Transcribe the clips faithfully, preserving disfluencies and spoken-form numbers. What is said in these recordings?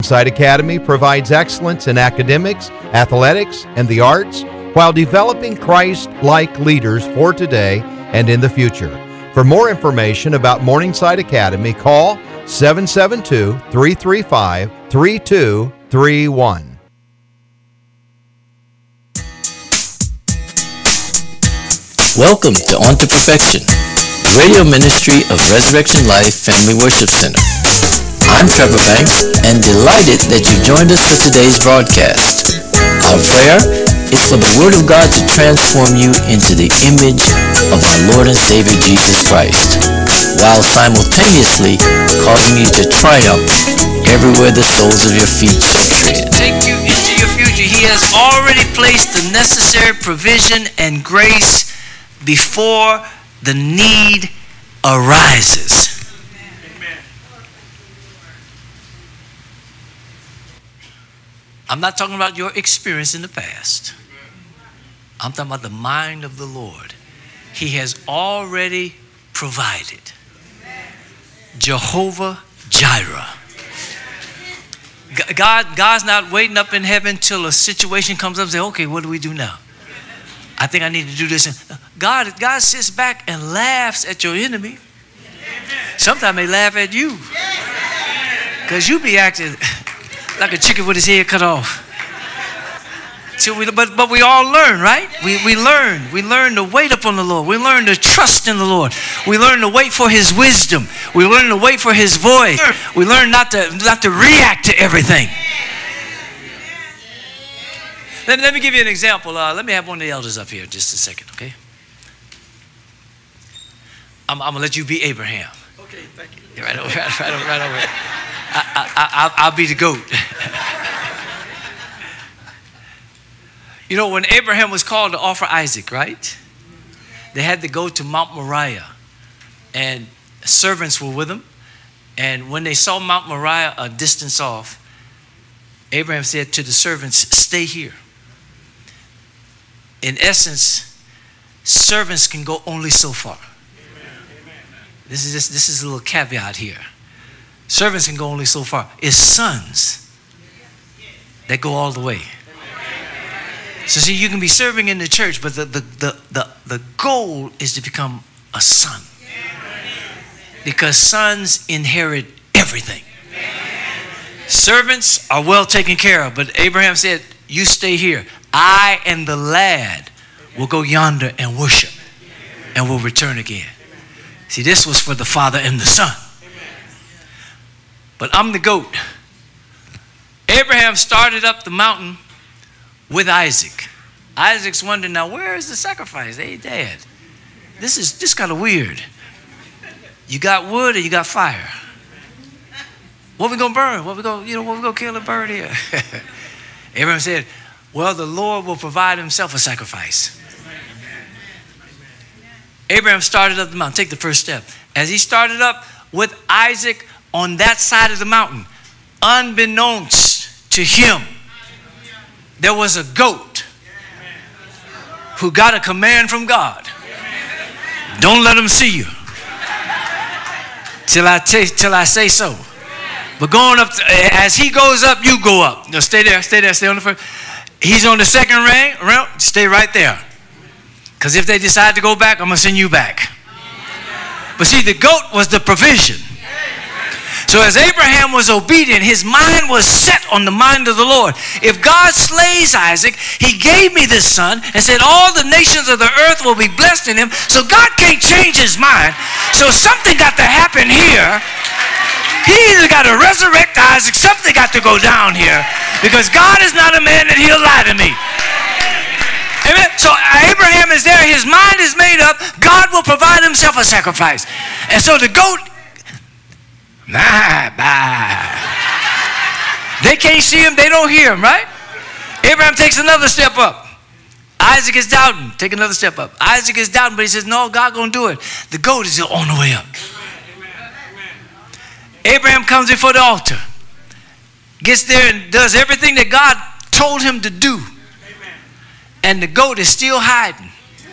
Morningside Academy provides excellence in academics, athletics, and the arts while developing Christ-like leaders for today and in the future. For more information about Morningside Academy, call seven seven two, three three five, three two three one. Welcome to On to Perfection, the radio ministry of Resurrection Life Family Worship Center. I'm Trevor Banks, and delighted that you joined us for today's broadcast. Our prayer is for the Word of God to transform you into the image of our Lord and Savior Jesus Christ, while simultaneously causing you to triumph everywhere the soles of your feet shall tread. Take you into your future. He has already placed the necessary provision and grace before the need arises. I'm not talking about your experience in the past. I'm talking about the mind of the Lord. He has already provided. Jehovah Jireh. God, God's not waiting up in heaven till a situation comes up and says, okay, what do we do now? I think I need to do this. God, God sits back and laughs at your enemy. Sometimes they laugh at you. Because you be acting like a chicken with his head cut off. So we, but, but we all learn, right? We, we learn. We learn to wait upon the Lord. We learn to trust in the Lord. We learn to wait for his wisdom. We learn to wait for his voice. We learn not to, not to react to everything. Let, let me give you an example. Uh, let me have one of the elders up here just a second, okay? I'm, I'm going to let you be Abraham. Okay, thank you. Yeah, right over, right, right over, right over here. I, I, I, I'll be the goat. You know, when Abraham was called to offer Isaac, right? They had to go to Mount Moriah, and servants were with him. And when they saw Mount Moriah a distance off, Abraham said to the servants, stay here. In essence, servants can go only so far. This is, just, this is a little caveat here. Servants can go only so far. It's sons that go all the way. So see, you can be serving in the church, but the, the, the, the, the goal is to become a son. Because sons inherit everything. Servants are well taken care of, but Abraham said, you stay here. I and the lad will go yonder and worship, and will return again. See, this was for the father and the son. But I'm the goat. Abraham started up the mountain with Isaac. Isaac's wondering, now where is the sacrifice? Hey, Dad, this is this kind of weird. You got wood or you got fire? What we gonna burn? What we gonna, you know, what we gonna kill and burn here? Abraham said, well, the Lord will provide himself a sacrifice. Abraham started up the mountain. Take the first step. As he started up with Isaac on that side of the mountain, unbeknownst to him, there was a goat who got a command from God. Don't let him see you till I, t- till I say so. But going up, to, as he goes up, you go up. No, stay there, stay there, stay on the first. He's on the second round, stay right there. Because if they decide to go back, I'm going to send you back. But see, the goat was the provision. So as Abraham was obedient, his mind was set on the mind of the Lord. If God slays Isaac, he gave me this son and said all the nations of the earth will be blessed in him. So God can't change his mind. So something got to happen here. He either got to resurrect Isaac, something got to go down here. Because God is not a man that he'll lie to me. Amen. So Abraham is there. His mind is made up. God will provide himself a sacrifice. And so the goat, nah, bah. They can't see him. They don't hear him, right? Abraham takes another step up. Isaac is doubting. Take another step up. Isaac is doubting, but he says, no, God going to do it. The goat is on the way up. Abraham comes before the altar, gets there and does everything that God told him to do. And the goat is still hiding.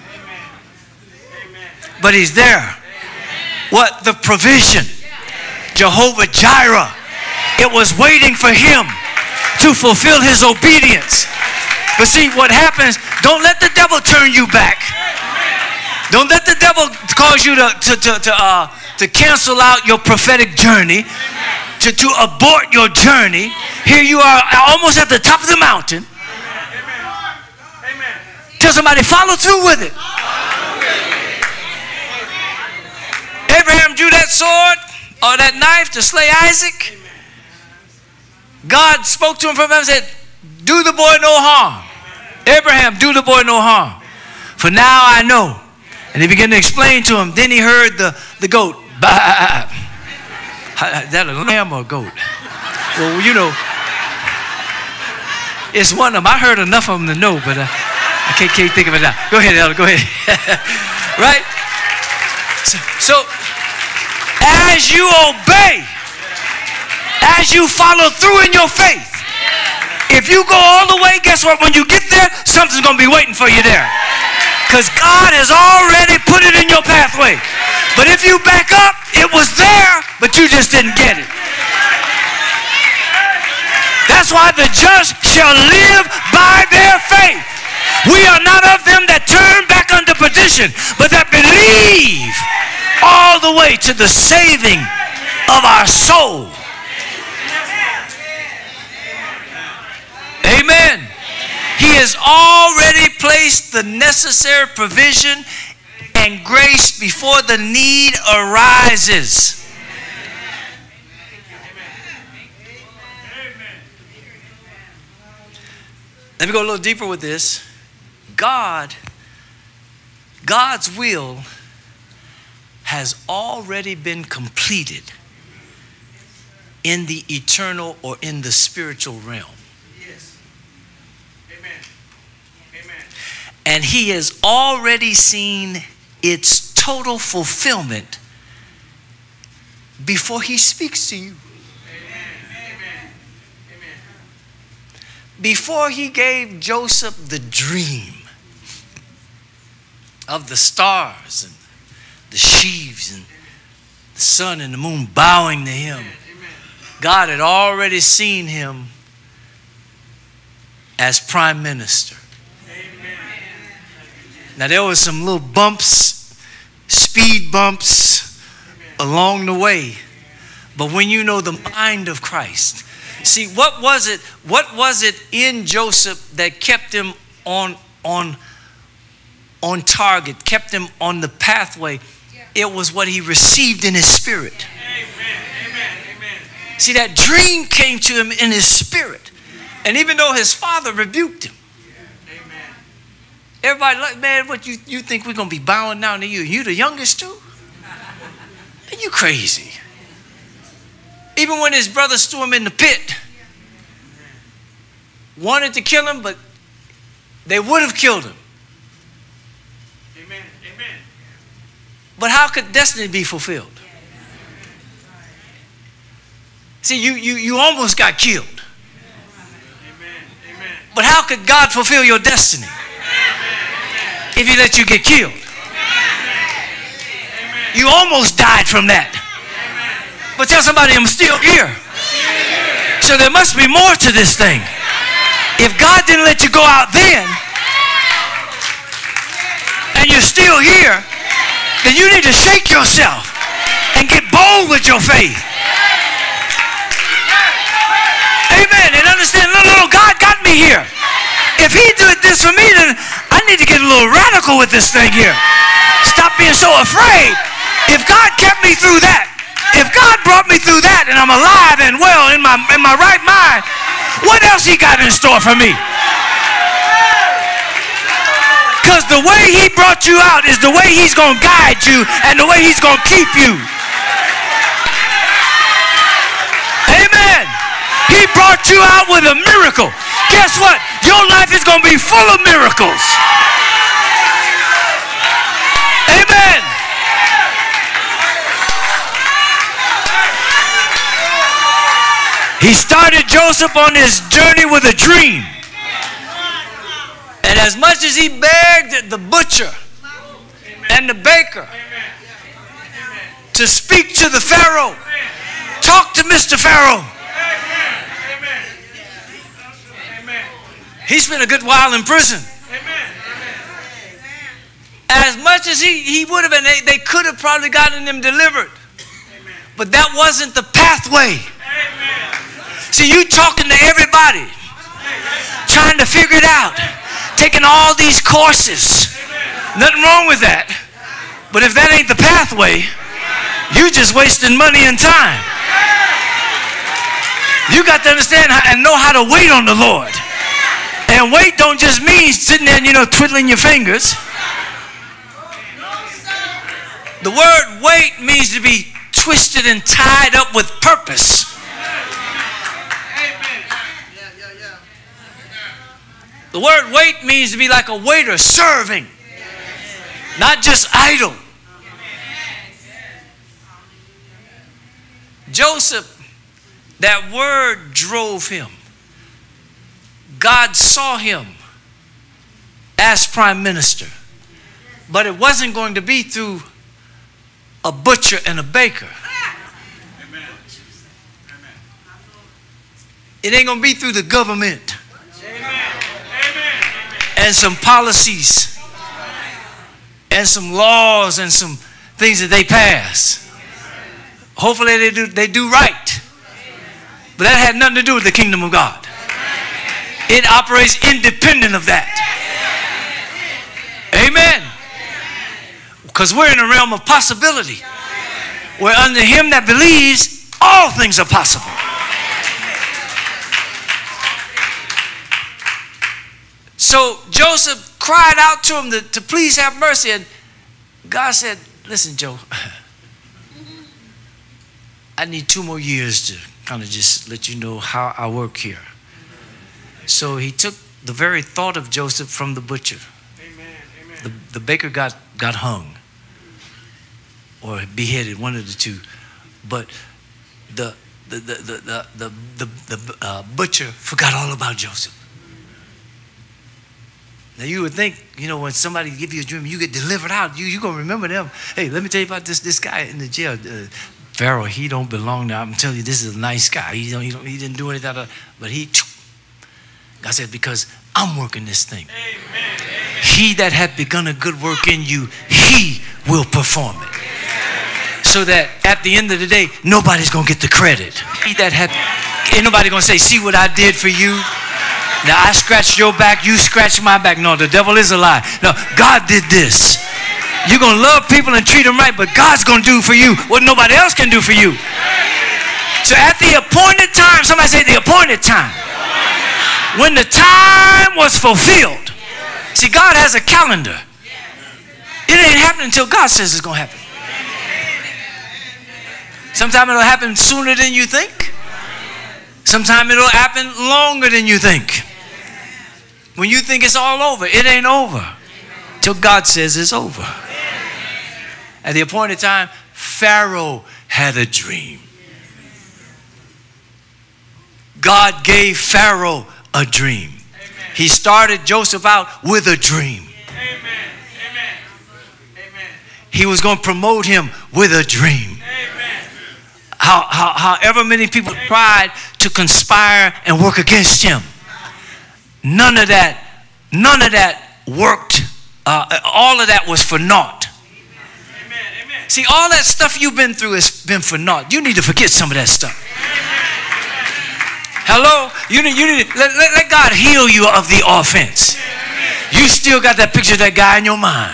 But he's there. What? The provision. Jehovah Jireh. It was waiting for him to fulfill his obedience. But see, what happens, don't let the devil turn you back. Don't let the devil cause you to, to, to, to, uh, to cancel out your prophetic journey, to, to abort your journey. Here you are almost at the top of the mountain. Tell somebody, follow through with it. Abraham drew that sword or that knife to slay Isaac. God spoke to him from heaven and said, do the boy no harm. Abraham, do the boy no harm. For now I know. And he began to explain to him. Then he heard the, the goat. Bah. Is that a lamb or a goat? Well, you know, it's one of them. I heard enough of them to know, but uh, I can't, can't think of it now. Go ahead, Elder, go ahead. Right? So, so, as you obey, as you follow through in your faith, if you go all the way, guess what? When you get there, something's going to be waiting for you there. Because God has already put it in your pathway. But if you back up, it was there, but you just didn't get it. That's why the just shall live by their faith. We are not of them that turn back unto perdition, but that believe all the way to the saving of our soul. Amen. He has already placed the necessary provision and grace before the need arises. Let me go a little deeper with this. God, God's will has already been completed in the eternal or in the spiritual realm. And he has already seen its total fulfillment before he speaks to you. Amen. Amen. Before he gave Joseph the dream of the stars and the sheaves and the sun and the moon bowing to him, God had already seen him as prime minister. Now, there was some little bumps, speed bumps along the way. But when you know the mind of Christ, see, what was it, what was it in Joseph that kept him on, on, on target, kept him on the pathway? It was what he received in his spirit. See, that dream came to him in his spirit. And even though his father rebuked him, everybody like, man, what you, you think we're going to be bowing down to you? You the youngest too? Are you crazy? Even when his brothers threw him in the pit, wanted to kill him, but they would have killed him. Amen. Amen. But how could destiny be fulfilled? See, you, you, you almost got killed. Amen. Amen. But how could God fulfill your destiny if he let you get killed? You almost died from that. But tell somebody, I'm still here. So there must be more to this thing. If God didn't let you go out then, and you're still here, then you need to shake yourself and get bold with your faith. Amen. And understand, little, little God got me here. If he did this for me, then I need to get a little radical with this thing here. Stop being so afraid. If God kept me through that, if God brought me through that and I'm alive and well in my, in my right mind, what else he got in store for me? Because the way he brought you out is the way he's going to guide you and the way he's going to keep you. Amen. He brought you out with a miracle. Guess what? Your life is going to be full of miracles. Amen. He started Joseph on his journey with a dream. And as much as he begged the butcher and the baker to speak to the Pharaoh, talk to Mister Pharaoh, He spent a good while in prison. As much as he, he would have been, they, they could have probably gotten him delivered. But that wasn't the pathway. See, you talking to everybody, trying to figure it out, taking all these courses. Nothing wrong with that. But if that ain't the pathway, you're just wasting money and time. You got to understand how, and know how to wait on the Lord. And wait don't just mean sitting there, you know, twiddling your fingers. The word wait means to be twisted and tied up with purpose. The word wait means to be like a waiter serving, not just idle. Joseph, that word drove him. God saw him as prime minister, but it wasn't going to be through a butcher and a baker. Amen. It ain't going to be through the government. Amen. And some policies and some laws and some things that they pass. Hopefully they do, they do right. But that had nothing to do with the kingdom of God. It operates independent of that. Amen. Because we're in a realm of possibility, where under him that believes, all things are possible. So Joseph cried out to him to, to please have mercy, and God said, listen, Joe, I need two more years to kind of just let you know how I work here. So he took the very thought of Joseph from the butcher. Amen. Amen. The, the baker got, got hung or beheaded, one of the two. But the the the the the, the, the uh, butcher forgot all about Joseph. Now you would think, you know, when somebody give you a dream, you get delivered out, you you gonna remember them. Hey, let me tell you about this this guy in the jail. Uh, Pharaoh, he don't belong there. I'm telling you, this is a nice guy. He don't, he don't, he didn't do anything, but he. God said, because I'm working this thing. Amen. He that hath begun a good work in you, he will perform it. So that at the end of the day, nobody's going to get the credit. He that hath, ain't nobody going to say, see what I did for you? Now I scratched your back, you scratched my back. No, the devil is a lie. No, God did this. You're going to love people and treat them right, but God's going to do for you what nobody else can do for you. So at the appointed time, somebody say the appointed time. When the time was fulfilled. See, God has a calendar. It ain't happening until God says it's going to happen. Sometimes it'll happen sooner than you think. Sometimes it'll happen longer than you think. When you think it's all over, it ain't over till God says it's over. At the appointed time, Pharaoh had a dream. God gave Pharaoh a dream. Amen. He started Joseph out with a dream. Amen. Amen. Amen. He was going to promote him with a dream. Amen. How, how, however many people tried to conspire and work against him, none of that, none of that worked. Uh, all of that was for naught. Amen. Amen. See, all that stuff you've been through has been for naught. You need to forget some of that stuff. Hello? You need, you need let, let, let God heal you of the offense. You still got that picture of that guy in your mind.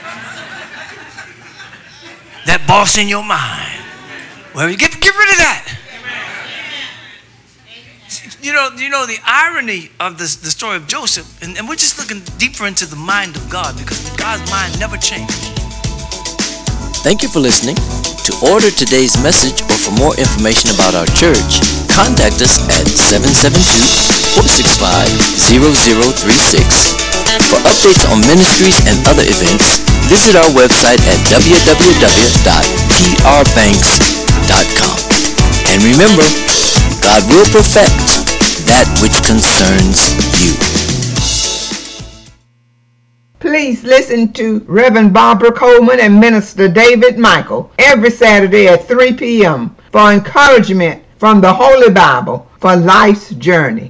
That boss in your mind. Well, you get, get rid of that. You know, you know the irony of this, the story of Joseph, and, and we're just looking deeper into the mind of God, because God's mind never changed. Thank you for listening. To order today's message or for more information about our church, contact us at seven seven two, four six five, zero zero three six. For updates on ministries and other events, visit our website at w w w dot p r banks dot com. And remember, God will perfect that which concerns you. Please listen to Reverend Barbara Coleman and Minister David Michael every Saturday at three p.m. for encouragement from the Holy Bible for life's journey.